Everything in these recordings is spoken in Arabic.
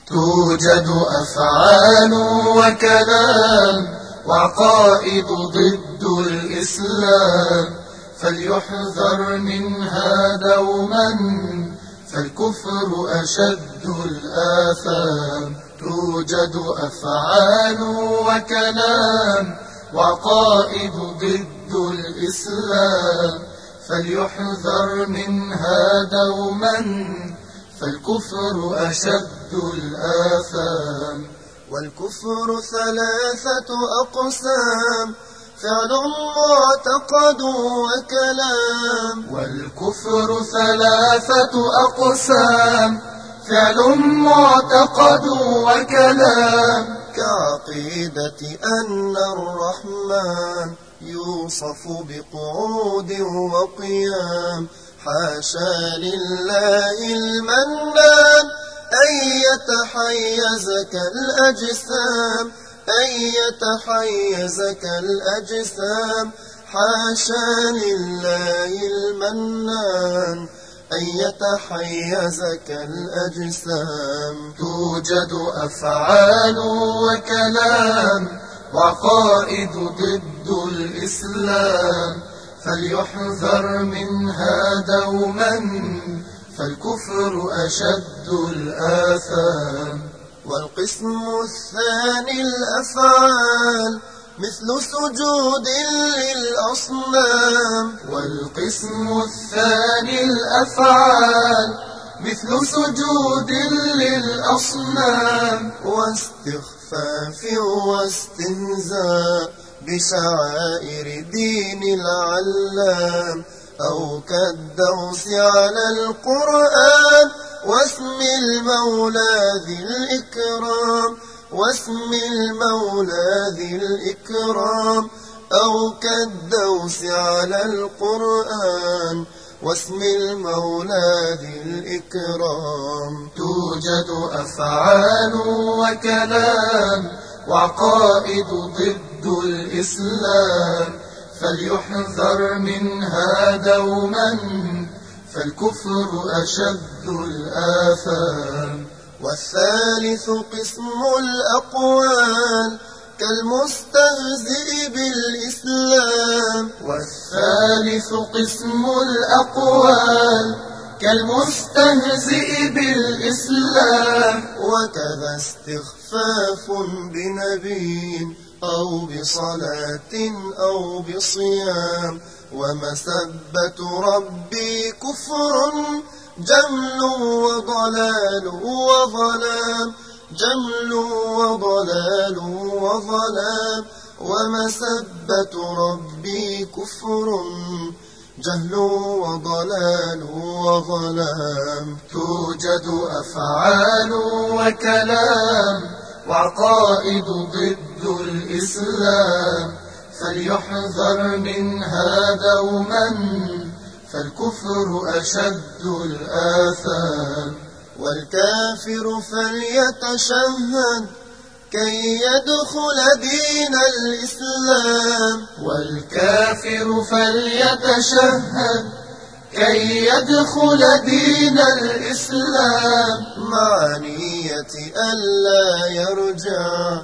توجد أفعال وكلام وعقائد ضد الإسلام، فليحذر منها دوما، فالكفر أشد الآثام. توجد أفعال وكلام وعقائد ضد الإسلام، فليحذر منها دوما، فالكفر أشد الآثام. والكفر ثلاثة أقسام: فعل معتقد وكلام. والكفر ثلاثة أقسام: فعل معتقد وكلام. كعقيدة أن الرحمن يوصف بقعود وقيام، حاشا لله المنان أن يتحيز كالأجسام، أن يتحيز كالأجسام، حاشا لله المنان أن يتحيز كالأجسام. توجد أفعال وكلام وعقائد ضد الإسلام، فليحذر منها دوما، فالكفر أشد الآثام. والقسم الثاني الأفعال مثل سجود للأصنام. والقسم الثاني الأفعال مثل سجود للأصنام، واستخفاف واستهزاء بشعائر دين العلام، أو كالدوس على القرآن واسم المولى ذي الإكرام، واسم المولى ذي الإكرام، أو كالدوس على القرآن واسم المولى ذي الإكرام. توجد أفعال وكلام وعقائد ضد الإسلام، فليحذر منها دوما، فالكفر أشد الآثام. والثالث قسم الأقوال كالمستهزئ بالإسلام. والثالث قسم الأقوال كالمستهزئ بالإسلام، وكذا استخفاف بنبي أو بصلاة أو بصيام، ومسبة ربي كفر جهل وضلال وظلام، جهل وضلال وظلام، ومسبة ربي كفر جهل وضلال وظلام. توجد أفعال وكلام وعقائد ضد الإسلام، فليحذر منها دوما، فالكفر أشد الآثام. والكافر فليتشهد كي يدخل دين الإسلام. والكافر فليتشهد كي يدخل دين الإسلام، مع نية ألا يرجع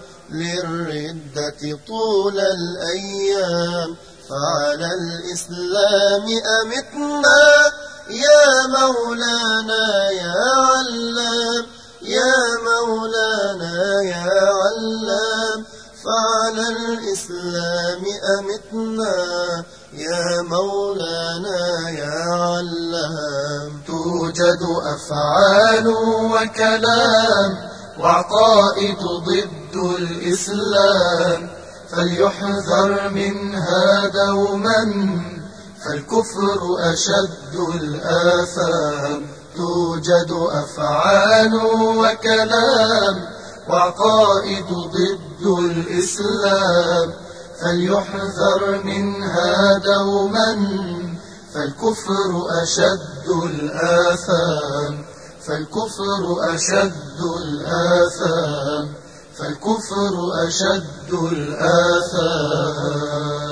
للردة طول الأيام، فعلى الإسلام أمتنا يا مولانا يا علام، يا مولانا يا علام، فعلى الإسلام أمتنا يا مولانا يا علام. توجد أفعال وكلام وعقائد ضد الإسلام، فليحذر منها دوما، فالكفر أشد الآثام. توجد أفعال وكلام وعقائد ضد الإسلام، فليحذر منها دوما، فالكفر أشد الآثام. فالكفر أشد الآثام. فالكفر أشد الآثام.